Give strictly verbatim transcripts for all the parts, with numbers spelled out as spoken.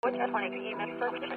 What's that twenty P M service?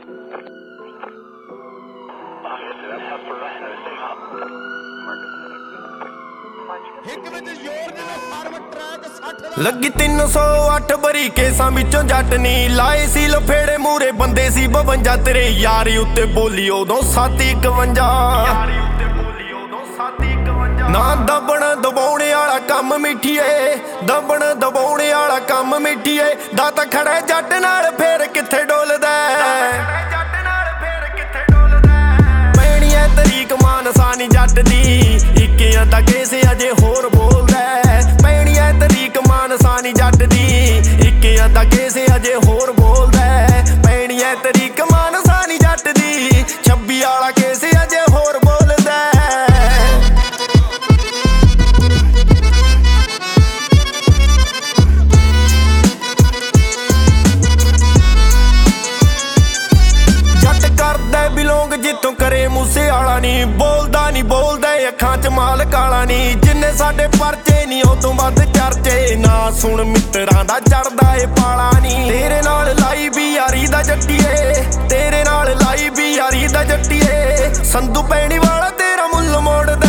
ਲੱਗੀ ਤਿੰਨ ਸੌ ਅੱਠ ਬਰੀ ਕੇਸਾਂ ਵਿੱਚੋਂ ਜੱਟ ਨੀ ਲਾਏ ਸੀ ਲਫੇੜੇ ਮੂਰੇ ਬੰਦੇ ਸੀ ਬਵੰਜਾ ਤੇਰੇ ਯਾਰੀ ਉੱਤੇ ਬੋਲੀ ਉਦੋਂ ਸੱਤ ਇਕਵੰਜਾ ਯਾਰੀ ਉੱਤੇ ਬੋਲੀ ਉਦੋਂ ਸੱਤ ਇਕਵੰਜਾ ਨਾ ਦਬਣ ਦਬਾਉਣੇ ਵਾਲਾ ਕੰਮ ਮਿੱਠੀਏ ਦਬਣ ਦਬਾਉਣੇ ਵਾਲਾ ਕੰਮ ਮਿੱਠੀਏ ਦਾ ਤਾਂ ਖੜਾ ਜੱਟ ਨਾਲ ਫੇਰ ਕਿੱਥੇ ਡੋਲਦਾ ਜੱਟ ਨਾਲ ਫੇਰ ਕਿੱਥੇ ਡੋਲਦਾ ਪੈਣੀ ਐ ਤਰੀਕ ਮਾਨਸਾ ਨੀ ਜੱਟ ਦੀ ਇੱਕਿਆਂ ਦਾ ਕੇਸ ਅਜੇ ਹੋਰ ਬੋਲਦਾ ਪੈਣੀ ਐ ਤਰੀਕ ਮਾਨਸਾ ਨੀ ਜੱਟ ਦੀ ਇੱਕਿਆਂ ਦਾ ਕੇਸ ਅਜੇ ਹੋਰ ਬੋਲਦਾ ਪੈਣੀ ਐ ਤਰੀਕ ਮਾਨਸਾ ਨੀ ਜੱਟ ਦੀ ਛੱਬੀ ਵਾਲਾ ਕੇਸ ਅਜੇ ਹੋਰ ਬੋਲਦਾ ਜੱਟ ਕਰਦਾ ਬਿਲੋਂਗ ਜਿੱਥੋਂ ਕਰੇ ਮੂਸੇ ਵਾਲਾ ਨੀ ਬੋਲਦਾ ਨੀ ਬੋਲਦਾ ਅੱਖਾਂ ਚ ਮਾਲ ਕਾਲਾ ਨੀ ਜਿੰਨੇ ਸਾਡੇ ਪਰਚੇ ਨੀ ਉਹ ਤੋਂ ਵੱਧ ਚਰਚੇ ਨਾ ਸੁਣ ਮਿੱਤਰਾਂ ਦਾ ਚੜਦਾ ਏ ਪਾਲਾ ਨੀ ਤੇਰੇ ਨਾਲ ਲਾਈ ਵੀ ਯਾਰੀ ਦਾ ਜੱਟੀਏ ਤੇਰੇ ਨਾਲ ਲਾਈ ਵੀ ਯਾਰੀ ਦਾ ਜੱਟੀਏ ਸੰਧੂ ਪੈਣੀ ਵਾਲਾ ਤੇਰਾ ਮੁੱਲ ਮੋੜਦਾ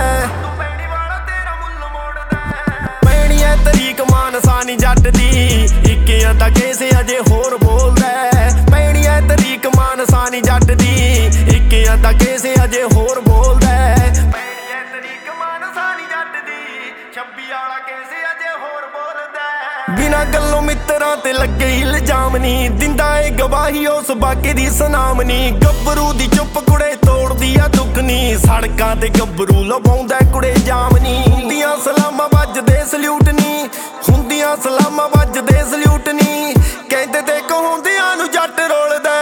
ਪੈਣੀ ਐ ਤਰੀਕ ਮਾਨਸਾ ਨੀ ਜੱਟ ਦੀ ਇੱਕਿਆਂ ਦਾ ਕੇਸ ਅਜੇ ਹੋਰ ਬੋਲਦਾ ਪੈਣੀ ਐ ਤਰੀਕ ਮਾਨਸਾ ਨੀ ਜੱਟ ਦੀ ਇੱਕਿਆਂ ਦਾ ਕੇਸ ਅਜੇ ਹੋਰ ਬੋਲਦਾ ਪੈਣੀ ਐ ਤਰੀਕ ਮਾਨਸਾ ਨੀ ਜੱਟ ਦੀ ਛੱਬੀ ਵਾਲਾ ਕੇਸ ਅਜੇ ਹੋਰ ਬੋਲਦਾ ਬਿਨਾਂ ਗੱਲੋਂ ਮਿੱਤਰਾਂ ਤੇ ਲੱਗੇ ਇਲਜ਼ਾਮ ਨੀ ਦਿੰਦਾ ਏ ਗਵਾਹੀ ਉਸ ਬਾਕੀ ਦੀ ਸਨਾਮ ਨੀ ਗੱਭਰੂ ਦੀ ਚੁੱਪ ਕੁੜੇ ਤੋੜਦੀ ਆ ਦੁੱਖ ਨੀ ਸੜਕਾਂ ਤੇ ਗੱਭਰੂ ਲਵਾਉਂਦਾ ਕੁੜੇ ਜਾਮ ਨੀ ਹੁੰਦੀਆਂ ਸਲਾਮਾਂ ਵੱਜਦੇ ਸਲੂਟ ਨੀ ਹੁੰਦੀਆਂ ਸਲਾਮਾਂ ਵੱਜਦੇ ਸਲੂਟ ਨੀ ਕਹਿੰਦੇ ਤੇ ਕਹੋਂਦਿਆਂ ਨੂੰ ਜੱਟ ਰੋਲਦਾ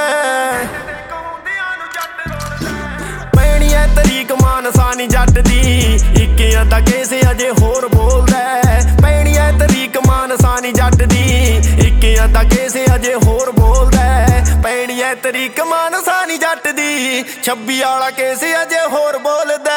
ਪੈਣੀ ਐ ਤਰੀਕ ਮਾਨਸਾ ਨੀ ਜੱਟ ਦੀ ਇੱਕਿਆਂ ਦਾ ਕੇਸ ਅਜੇ ਹੋਰ ਬੋਲਦਾ ਪੈਣੀ ਐ ਤਰੀਕ ਮਾਨਸਾ ਨੀ ਜੱਟ ਦੀ ਇੱਕਿਆਂ ਦਾ ਕੇਸ ਅਜੇ ਹੋਰ ਬੋਲਦਾ ਪੈਣੀ ਐ ਤਰੀਕ ਮਾਨਸਾ ਨੀ ਜੱਟ ਦੀ ਛੱਬੀ ਵਾਲਾ ਕੇਸ ਅਜੇ ਹੋਰ ਬੋਲਦਾ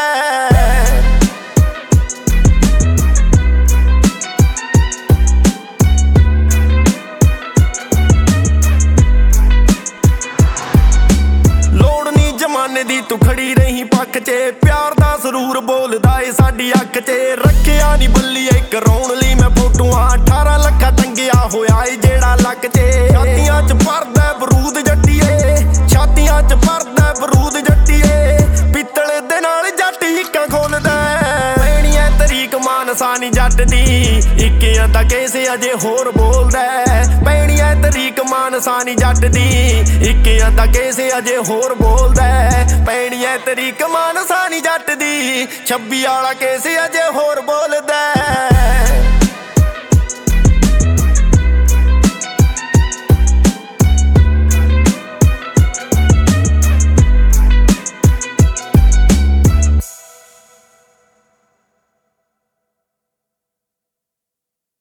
ਜ਼ਮਾਨੇ ਦੀ ਤੂੰ ਖੜੀ ਰਹੀ ਪੱਖ 'ਚ ਪਿਆਰ ਦਾ ਸਰੂਰ ਬੋਲਦਾ ਏ ਸਾਡੀ ਅੱਖ 'ਚ ਰੱਖਿਆ ਨੀ ਬੱਲੀ ਇੱਕ ਰੌਣ ਲਈ ਮੈਂ ਫੋਟੋਆਂ ਅਠਾਰਾਂ ਲੱਖਾਂ ਟੰਗਿਆ ਹੋਇਆ ਏ ਜਿਹੜਾ ਲੱਕ 'ਚ ਛਾਤੀਆਂ 'ਚ ਭਰਦਾ ਬਰੂਦ ਜੱਟੀਏ ਛਾਤੀਆਂ 'ਚ ਭਰਦਾ ਬਰੂਦ ਜੱਟੀਏ ਪਿੱਤਲ ਦੇ ਨਾਲ ਜੱਟ ਹਿੱਕਾਂ ਖੋਲਦਾ ਪੈਣੀ ਐ ਤਰੀਕ ਮਾਨਸਾ ਨੀ ਜੱਟ ਦੀ ਇੱਕਿਆਂ ਦਾ ਕੇਸ ਅਜੇ ਹੋਰ ਬੋਲਦਾ ਪੈਣੀ ਐ ਤਰੀਕ ਮਾਨਸਾ ਨੀ ਜੱਟ ਦੀ ਇੱਕਿਆਂ ਦਾ ਕੇਸ ਅਜੇ ਹੋਰ ਬੋਲਦਾ ਪੈਣੀ ਐ ਤਰੀਕ ਮਾਨਸਾ ਨੀ ਜੱਟ ਦੀ ਛੱਬੀ ਵਾਲਾ ਕੇਸ ਅਜੇ ਹੋਰ ਬੋਲਦਾ